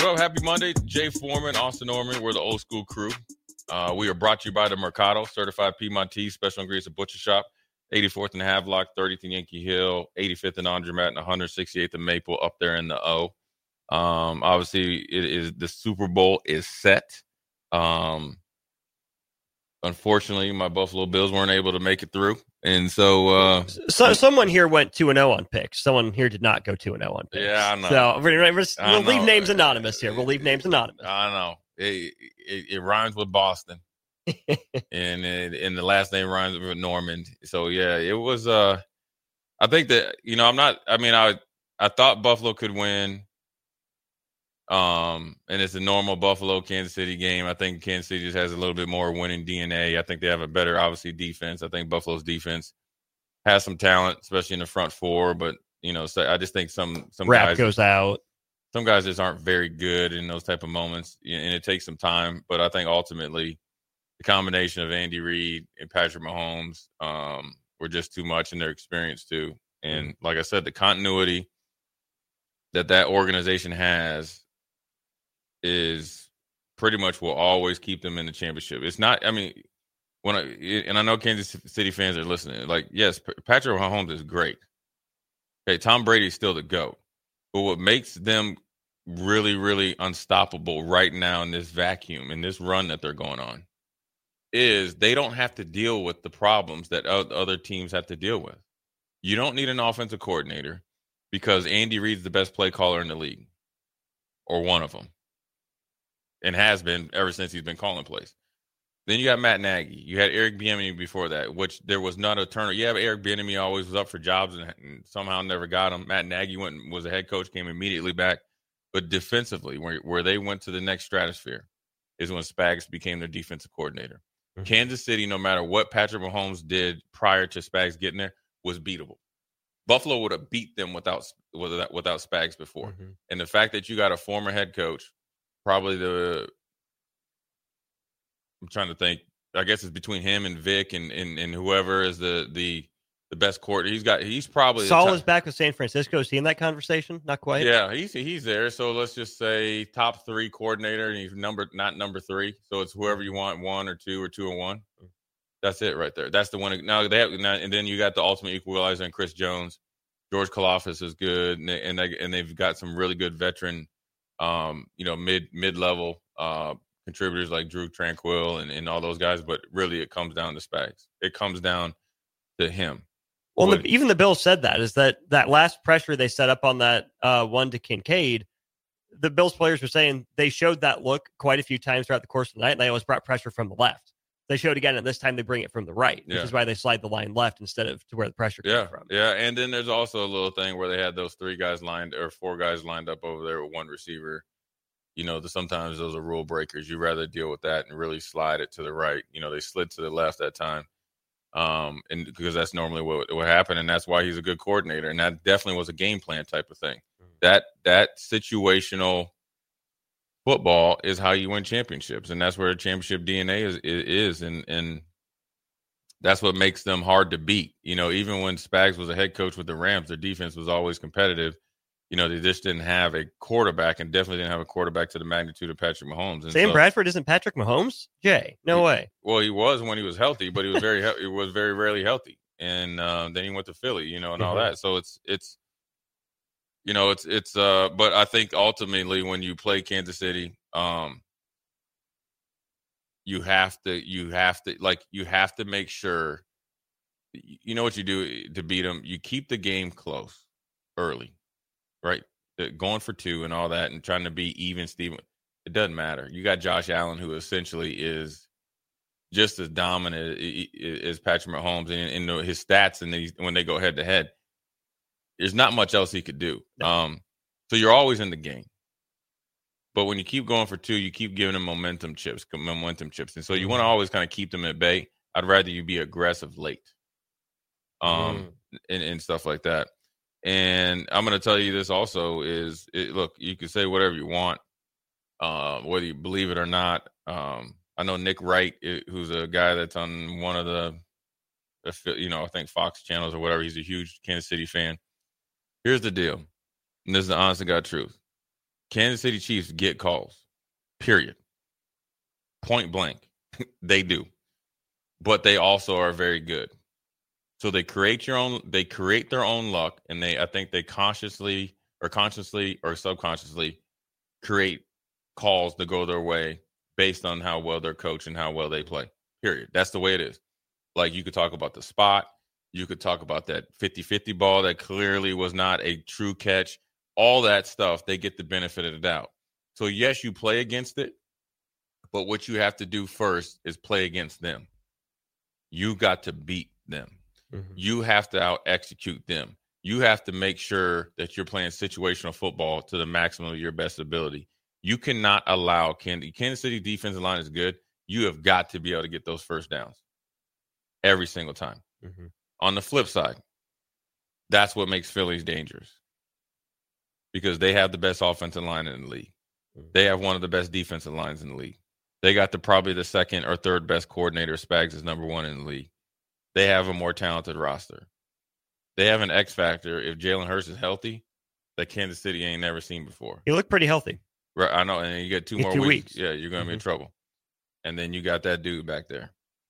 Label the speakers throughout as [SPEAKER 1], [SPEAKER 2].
[SPEAKER 1] What up? Happy Monday. Jay Foreman, Austin Norman. We're the old school crew. We are brought to you by the Mercado, certified Piedmontese, special ingredients at Butcher Shop, 84th and Havelock, 30th and Yankee Hill, 85th and Andremat, and 168th and Maple up there in the O. Obviously, it is the Super Bowl is set. Unfortunately, my Buffalo Bills weren't able to make it through. And so
[SPEAKER 2] someone here went 2-0 on picks. Someone here did not go 2-0 on picks.
[SPEAKER 1] Yeah, I know.
[SPEAKER 2] So we'll leave names anonymous here. We'll leave names anonymous.
[SPEAKER 1] I know. It rhymes with Boston. and the last name rhymes with Norman. So, yeah, it was I think that, I thought Buffalo could win. And it's a normal Buffalo Kansas City game. I think Kansas City just has a little bit more winning DNA. I think they have a better, obviously, defense. I think Buffalo's defense has some talent, especially in the front four. But so I just think some
[SPEAKER 2] Rap
[SPEAKER 1] guys
[SPEAKER 2] goes out.
[SPEAKER 1] Some guys just aren't very good in those type of moments, and it takes some time. But I think ultimately, the combination of Andy Reid and Patrick Mahomes were just too much in their experience too. And like I said, the continuity that organization has is pretty much will always keep them in the championship. It's not, I know Kansas City fans are listening. Like, yes, Patrick Mahomes is great. Okay, Tom Brady is still the GOAT. But what makes them really, really unstoppable right now in this vacuum, in this run that they're going on, is they don't have to deal with the problems that other teams have to deal with. You don't need an offensive coordinator because Andy Reid's the best play caller in the league, or one of them. And has been ever since he's been calling plays. Then you got Matt Nagy. You had Eric Bieniemy before that, which there was not a turner. Yeah, Eric Bieniemy always was up for jobs and somehow never got him. Matt Nagy was a head coach, came immediately back. But defensively, where they went to the next stratosphere is when Spags became their defensive coordinator. Mm-hmm. Kansas City, no matter what Patrick Mahomes did prior to Spags getting there, was beatable. Buffalo would have beat them without Spags before. Mm-hmm. And the fact that you got a former head coach, probably I'm trying to think. I guess it's between him and Vic and whoever is the best coordinator. He's probably
[SPEAKER 2] Saul is back with San Francisco. Is he in that conversation? Not quite.
[SPEAKER 1] Yeah, he's there. So let's just say top 3 coordinator, and he's not number 3. So it's whoever you want, 1 or 2 or 2 and 1. That's it right there. That's the one. Now and then you got the ultimate equalizer and Chris Jones. George Kalafis is good, and they've got some really good veteran. Mid-level contributors like Drew Tranquill and all those guys, but really it comes down to Spags. It comes down to him.
[SPEAKER 2] Well, even the Bills said that last pressure they set up on that one to Kincaid, the Bills players were saying they showed that look quite a few times throughout the course of the night, and they always brought pressure from the left. They showed again, and this time they bring it from the right, which is why they slide the line left instead of to where the pressure comes from.
[SPEAKER 1] Yeah, and then there's also a little thing where they had those 4 guys lined up over there with one receiver. Sometimes those are rule breakers. You'd rather deal with that and really slide it to the right. They slid to the left that time, and because that's normally what happened, and that's why he's a good coordinator. And that definitely was a game plan type of thing. Mm-hmm. That situational football is how you win championships, and that's where championship DNA is, and that's what makes them hard to beat. Even when Spags was a head coach with the Rams, their defense was always competitive. They just didn't have a quarterback, and definitely didn't have a quarterback to the magnitude of Patrick Mahomes. And
[SPEAKER 2] Sam Bradford isn't Patrick Mahomes? Jay, no way.
[SPEAKER 1] Well, he was when he was healthy, but he was very rarely healthy. And then he went to Philly, and all that. So it's but I think ultimately when you play Kansas City, you have to make sure, what you do to beat them. You keep the game close early. Right, going for 2 and all that, and trying to be even, Steven. It doesn't matter. You got Josh Allen, who essentially is just as dominant as Patrick Mahomes, and his stats, and when they go head to head, there's not much else he could do. So you're always in the game. But when you keep going for 2, you keep giving them momentum chips, and so you want to always kind of keep them at bay. I'd rather you be aggressive late, and stuff like that. And I'm going to tell you this also is, look, you can say whatever you want, whether you believe it or not. I know Nick Wright, who's a guy that's on one of the, I think Fox channels or whatever. He's a huge Kansas City fan. Here's the deal, and this is the honest to God truth. Kansas City Chiefs get calls, period. Point blank. They do. But they also are very good. So they create their own luck, and I think they consciously or subconsciously create calls to go their way based on how well they're coached and how well they play. Period. That's the way it is. Like, you could talk about the spot. You could talk about that 50-50 ball that clearly was not a true catch. All that stuff, they get the benefit of the doubt. So, yes, you play against it, but what you have to do first is play against them. You got to beat them. Mm-hmm. You have to out-execute them. You have to make sure that you're playing situational football to the maximum of your best ability. You cannot allow Kansas City defensive line is good. You have got to be able to get those first downs every single time. Mm-hmm. On the flip side, that's what makes Phillies dangerous because they have the best offensive line in the league. Mm-hmm. They have one of the best defensive lines in the league. They got probably the second or third best coordinator. Spags is number one in the league. They have a more talented roster. They have an X factor if Jalen Hurts is healthy that Kansas City ain't never seen before.
[SPEAKER 2] He looked pretty healthy.
[SPEAKER 1] Right, I know, and you get two more weeks. Yeah, you're going to be in trouble. And then you got that dude back there.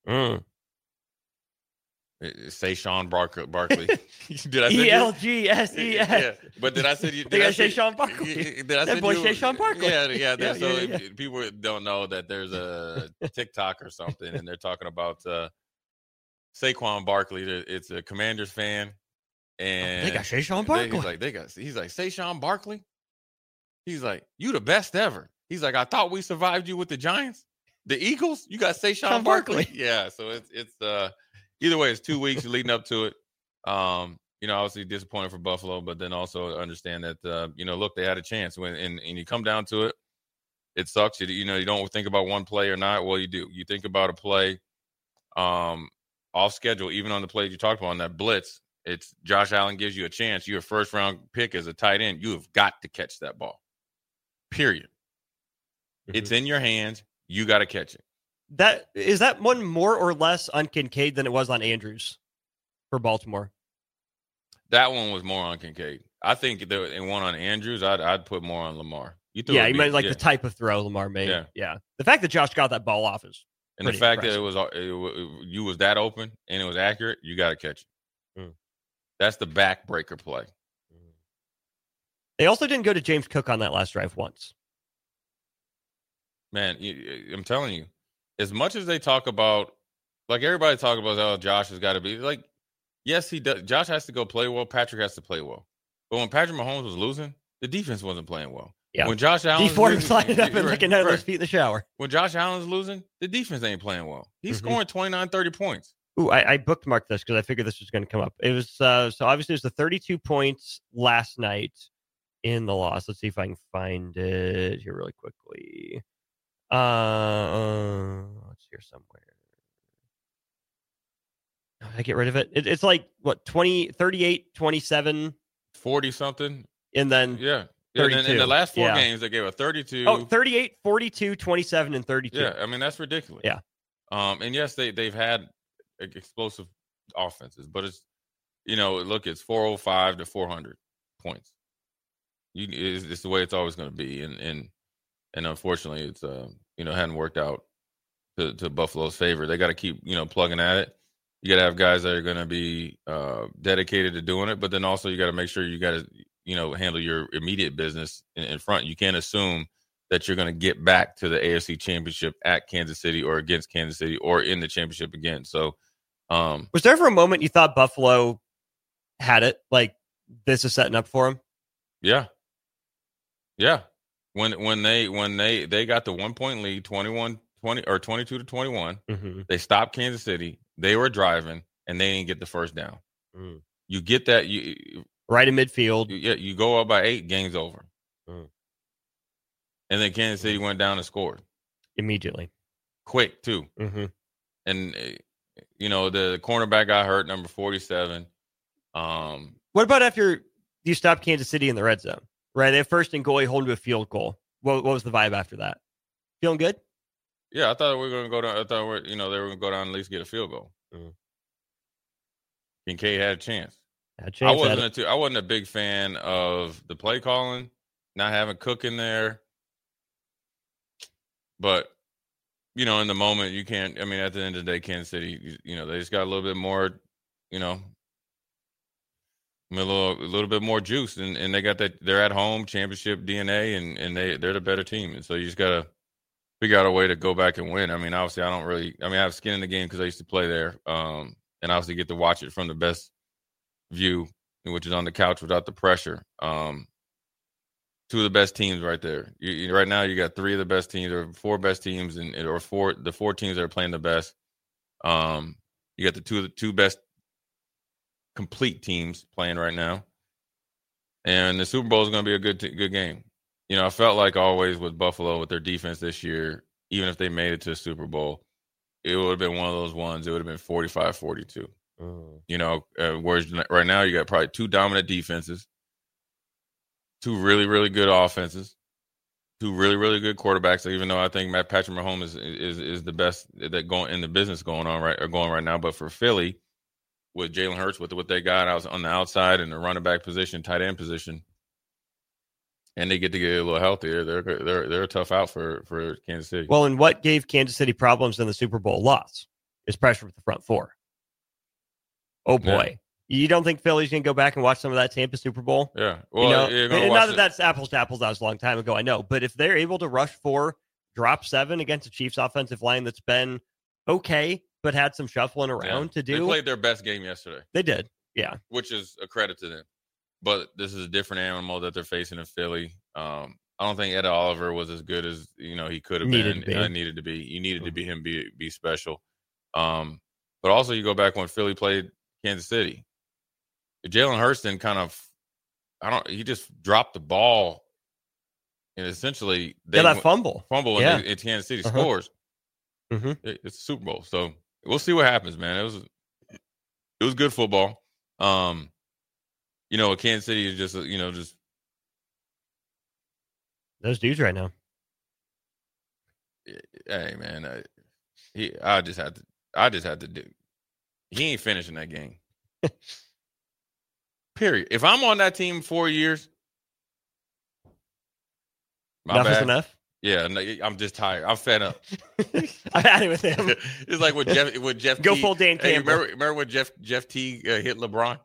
[SPEAKER 1] Say Sean Barkley.
[SPEAKER 2] Did I say ELGSES?
[SPEAKER 1] Yeah, but did I say you?
[SPEAKER 2] Did I say Sean Barkley?
[SPEAKER 1] Did I
[SPEAKER 2] that boy say Sean Barkley?
[SPEAKER 1] Yeah. So people don't know that there's a TikTok or something, and they're talking about Saquon Barkley. It's a Commanders fan, and
[SPEAKER 2] they got Saquon Barkley.
[SPEAKER 1] He's like Saquon Barkley. He's like, you the best ever. He's like, I thought we survived you with the Giants, the Eagles. You got Saquon Barkley. Yeah, so it's either way, it's 2 weeks leading up to it. Obviously disappointed for Buffalo, but then also understand that look, they had a chance when and you come down to it. It sucks. You don't think about one play or not. Well, you do. You think about a play off schedule, even on the plays you talked about on that blitz. It's Josh Allen gives you a chance. You're a first round pick as a tight end. You have got to catch that ball. Period. Mm-hmm. It's in your hands. You got to catch it.
[SPEAKER 2] That one more or less on Kincaid than it was on Andrews for Baltimore?
[SPEAKER 1] That one was more on Kincaid. I think the one on Andrews, I'd put more on Lamar.
[SPEAKER 2] You meant like the type of throw Lamar made. Yeah. The fact that Josh got that ball off is
[SPEAKER 1] and the fact impressive. That you was that open and it was accurate, you got to catch it. Mm. That's the backbreaker play.
[SPEAKER 2] They also didn't go to James Cook on that last drive once.
[SPEAKER 1] Man, I'm telling you, as much as they talk about, like everybody talk about, oh, Josh has got to be like, yes, he does. Josh has to go play well. Patrick has to play well. But when Patrick Mahomes was losing, the defense wasn't playing well.
[SPEAKER 2] Yeah.
[SPEAKER 1] When Josh Allen
[SPEAKER 2] was sliding up and looking at those feet in the shower.
[SPEAKER 1] When Josh Allen's losing, the defense ain't playing well. He's scoring 29, 30 points.
[SPEAKER 2] Ooh, I bookmarked this because I figured this was going to come up. It was so obviously it was the 32 points last night in the loss. Let's see if I can find it here really quickly. It's here somewhere. Did I get rid of it? It's like what 38, 27,
[SPEAKER 1] 40 something,
[SPEAKER 2] and then
[SPEAKER 1] and then in the last four games they gave a 32.
[SPEAKER 2] Oh, 38, 42, 27, and 32.
[SPEAKER 1] Yeah, I mean that's ridiculous.
[SPEAKER 2] Yeah.
[SPEAKER 1] And yes, they've had explosive offenses, but it's look, it's 405 to 400 points. It's the way it's always going to be, and unfortunately, it's hadn't worked out to Buffalo's favor. They got to keep plugging at it. You got to have guys that are going to be dedicated to doing it, but then also you got to make sure you got to handle your immediate business in front. You can't assume that you're going to get back to the AFC Championship at Kansas City or against Kansas City or in the championship again. So,
[SPEAKER 2] was there ever a moment you thought Buffalo had it? Like this is setting up for them?
[SPEAKER 1] Yeah. When they got the 1 point lead, 21-20 or 22-21, they stopped Kansas City. They were driving and they didn't get the first down. Mm. You get that
[SPEAKER 2] right in midfield.
[SPEAKER 1] You go up by 8, game's over. Mm. And then Kansas City went down and scored
[SPEAKER 2] immediately,
[SPEAKER 1] quick too. Mm-hmm. And the cornerback got hurt, number 47.
[SPEAKER 2] What about after you stop Kansas City in the red zone? Right, they have first and goal, you hold to a field goal. What was the vibe after that? Feeling good?
[SPEAKER 1] Yeah, I thought we were going to go down. I thought they were going to go down and at least get a field goal. Mm. Kincaid had a chance. I wasn't a big fan of the play calling. not having Cook in there. But, you know, in the moment, you can't. I mean, at the end of the day, Kansas City, you know, they just got a little bit more, you know, a little bit more juice, and they got that. They're at home, championship DNA, and they're the better team. And so you just gotta figure out a way to go back and win. I mean, obviously, I have skin in the game because I used to play there, and obviously get to watch it from the best view, which is on the couch without the pressure. Two of the best teams right there. Right now, you got three of the best teams, or four best teams, the four teams that are playing the best. You got the two best complete teams playing right now, and the Super Bowl is going to be a good game. You know, I felt like always with Buffalo with their defense this year, even if they made it to the Super Bowl, it would have been one of those ones. It would have been 45-42. You know, whereas right now you got probably two dominant defenses, two really, really good offenses, two really, really good quarterbacks. Even though I think Patrick Mahomes is the best that going in the business going right now, but for Philly, with Jalen Hurts, with what they got out on the outside and the running back position, tight end position, and they get to get a little healthier, they're a tough out for Kansas City.
[SPEAKER 2] Well, and what gave Kansas City problems in the Super Bowl loss is pressure with the front four. Oh boy, you don't think Philly's gonna go back and watch some of that Tampa Super Bowl?
[SPEAKER 1] Yeah, well,
[SPEAKER 2] you know, not that that's apples to apples. That was a long time ago, I know, but if they're able to rush 4, drop 7 against the Chiefs' offensive line that's been okay, but had some shuffling around to do.
[SPEAKER 1] They played their best game yesterday.
[SPEAKER 2] They did, yeah.
[SPEAKER 1] Which is a credit to them. But this is a different animal that they're facing in Philly. I don't think Ed Oliver was as good as, you know, he could have been. Needed to be. You needed to be him be special. But also you go back when Philly played Kansas City. Jalen Hurts he just dropped the ball. And essentially they
[SPEAKER 2] fumble.
[SPEAKER 1] And Kansas City scores. Mm-hmm. It's a Super Bowl. So we'll see what happens, man. It was good football. You know, Kansas City is just
[SPEAKER 2] those dudes right now.
[SPEAKER 1] Hey, man, I just had to do. He ain't finishing that game. Period. If I'm on that team 4 years,
[SPEAKER 2] enough is enough.
[SPEAKER 1] Yeah, I'm just tired. I'm fed up.
[SPEAKER 2] I had it with him.
[SPEAKER 1] It's like with Jeff.
[SPEAKER 2] Go
[SPEAKER 1] T.
[SPEAKER 2] full Dan Campbell.
[SPEAKER 1] Remember when Jeff T hit LeBron?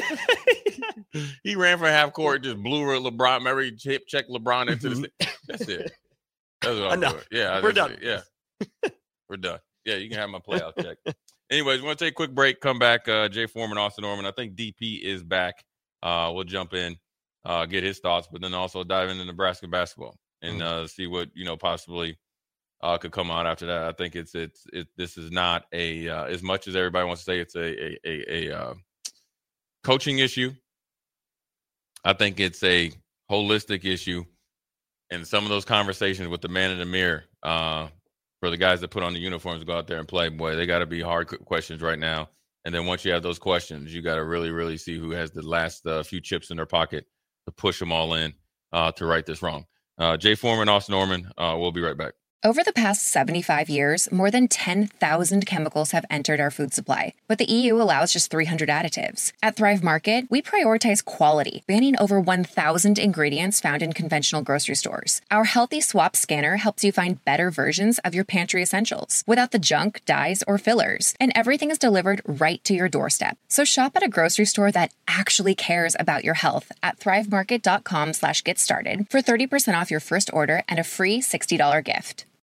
[SPEAKER 1] He ran for half court, just blew LeBron. Remember he checked LeBron into the. That's it. That's what I'm doing. Yeah,
[SPEAKER 2] we're done.
[SPEAKER 1] Yeah, we're done. Yeah, you can have my playoff check. Anyways, we're going to take a quick break. Come back. Jay Foreman, Austin Norman. I think DP is back. We'll jump in, get his thoughts, but then also dive into Nebraska basketball and see what possibly could come out after that. I think this is not a as much as everybody wants to say it's a coaching issue. I think it's a holistic issue, and some of those conversations with the man in the mirror. For the guys that put on the uniforms to go out there and play, boy, they got to be hard questions right now. And then once you have those questions, you got to really, really see who has the last few chips in their pocket to push them all in to right this wrong. Jay Foreman, Austin Norman, we'll be right back.
[SPEAKER 3] Over the past 75 years, more than 10,000 chemicals have entered our food supply, but the EU allows just 300 additives. At Thrive Market, we prioritize quality, banning over 1,000 ingredients found in conventional grocery stores. Our Healthy Swap scanner helps you find better versions of your pantry essentials without the junk, dyes, or fillers, and everything is delivered right to your doorstep. So shop at a grocery store that actually cares about your health at thrivemarket.com/get started for 30% off your first order and a free $60 gift.